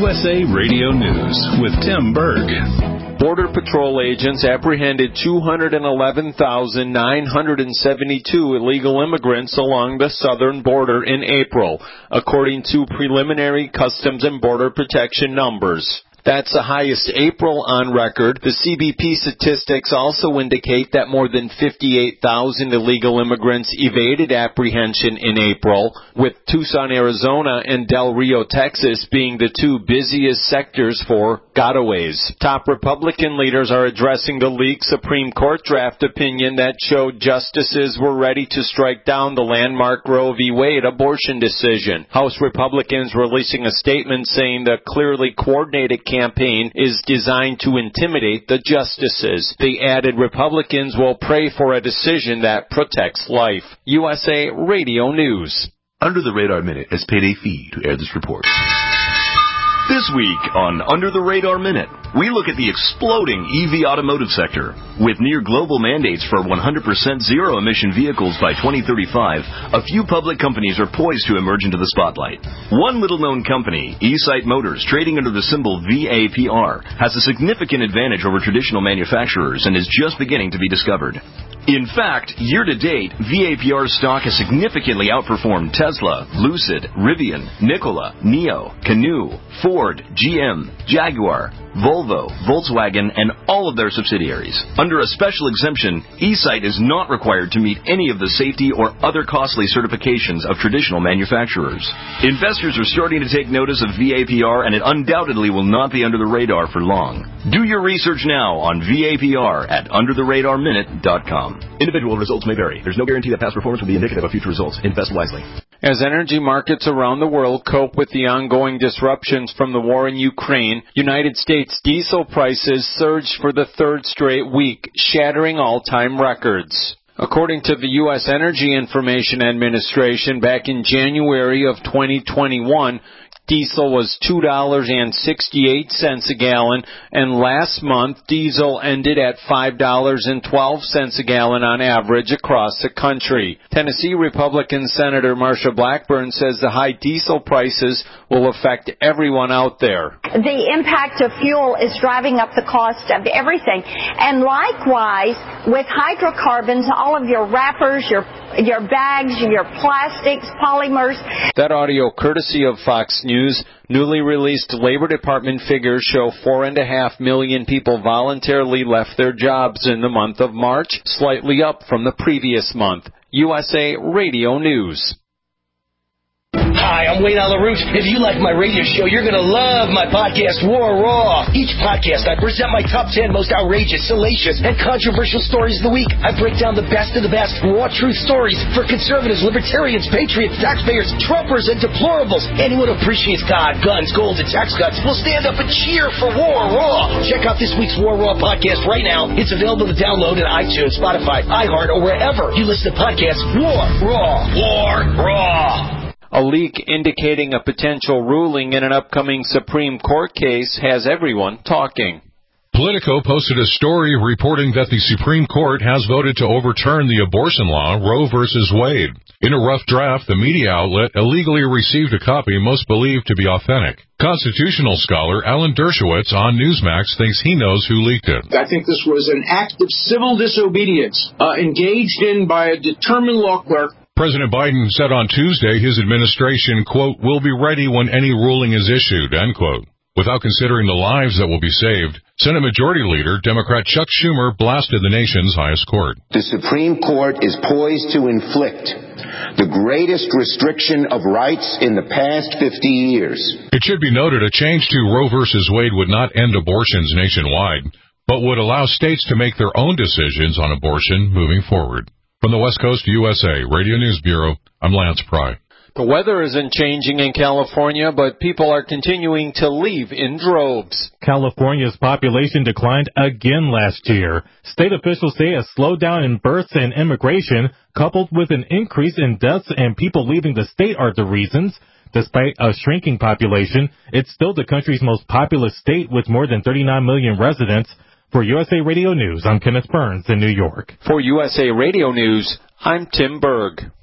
USA Radio News with Tim Berg. Border Patrol agents apprehended 211,972 illegal immigrants along the southern border in April, according to preliminary Customs and Border Protection numbers. That's the highest April on record. The CBP statistics also indicate that more than 58,000 illegal immigrants evaded apprehension in April, with Tucson, Arizona and Del Rio, Texas being the two busiest sectors for gotaways. Top Republican leaders are addressing the leaked Supreme Court draft opinion that showed justices were ready to strike down the landmark Roe v. Wade abortion decision. House Republicans releasing a statement saying the clearly coordinated campaign is designed to intimidate the justices. They added Republicans will pray for a decision that protects life. USA Radio News. Under the Radar Minute has paid a fee to air this report. This week on Under the Radar Minute, we look at the exploding EV automotive sector. With near global mandates for 100% zero-emission vehicles by 2035, a few public companies are poised to emerge into the spotlight. One little-known company, eSight Motors, trading under the symbol VAPR, has a significant advantage over traditional manufacturers and is just beginning to be discovered. In fact, year-to-date, VAPR stock has significantly outperformed Tesla, Lucid, Rivian, Nikola, NIO, Canoo, Ford, GM, Jaguar, Volvo, Volkswagen, and all of their subsidiaries. Under a special exemption, eSight is not required to meet any of the safety or other costly certifications of traditional manufacturers. Investors are starting to take notice of VAPR, and it undoubtedly will not be under the radar for long. Do your research now on VAPR at undertheradarminute.com. Individual results may vary. There's no guarantee that past performance will be indicative of future results. Invest wisely. As energy markets around the world cope with the ongoing disruptions from the war in Ukraine, United States diesel prices surged for the third straight week, shattering all-time records. According to the U.S. Energy Information Administration, back in January of 2021, diesel was $2.68 a gallon, and last month diesel ended at $5.12 a gallon on average across the country. Tennessee Republican Senator Marsha Blackburn says the high diesel prices will affect everyone out there. The impact of fuel is driving up the cost of everything. And likewise, with hydrocarbons, all of your wrappers, your bags, your plastics, polymers. That audio courtesy of Fox News. Newly released Labor Department figures show 4.5 million people voluntarily left their jobs in the month of March, slightly up from the previous month. USA Radio News. Hi, I'm Wayne Alaroot. If you like my radio show, you're going to love my podcast, War Raw. Each podcast, I present my top 10 most outrageous, salacious, and controversial stories of the week. I break down the best of the best raw truth stories for conservatives, libertarians, patriots, taxpayers, Trumpers, and deplorables. Anyone who appreciates God, guns, gold, and tax cuts will stand up and cheer for War Raw. Check out this week's War Raw podcast right now. It's available to download in iTunes, Spotify, iHeart, or wherever you listen to podcasts. War Raw. War Raw. A leak indicating a potential ruling in an upcoming Supreme Court case has everyone talking. Politico posted a story reporting that the Supreme Court has voted to overturn the abortion law, Roe v. Wade. In a rough draft, the media outlet illegally received a copy most believed to be authentic. Constitutional scholar Alan Dershowitz on Newsmax thinks he knows who leaked it. I think this was an act of civil disobedience engaged in by a determined law clerk. President Biden said on Tuesday his administration, quote, will be ready when any ruling is issued, end quote. Without considering the lives that will be saved, Senate Majority Leader, Democrat Chuck Schumer, blasted the nation's highest court. The Supreme Court is poised to inflict the greatest restriction of rights in the past 50 years. It should be noted a change to Roe v. Wade would not end abortions nationwide, but would allow states to make their own decisions on abortion moving forward. From the West Coast USA Radio News Bureau, I'm Lance Pry. The weather isn't changing in California, but people are continuing to leave in droves. California's population declined again last year. State officials say a slowdown in births and immigration, coupled with an increase in deaths and people leaving the state, are the reasons. Despite a shrinking population, it's still the country's most populous state with more than 39 million residents. For USA Radio News, I'm Kenneth Burns in New York. For USA Radio News, I'm Tim Berg.